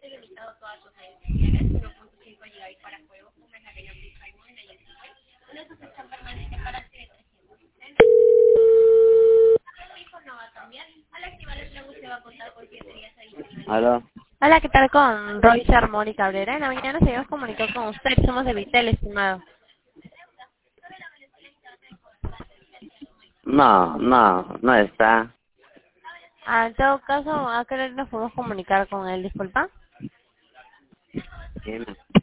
¿Aló? Hola, ¿qué tal con Roy Charmoni Cabrera? En la mañana se nos comunicó con usted, somos de Vitel, estimado. No está. En todo caso, ¿a qué hora nos podemos comunicar con él? Disculpa. Dime.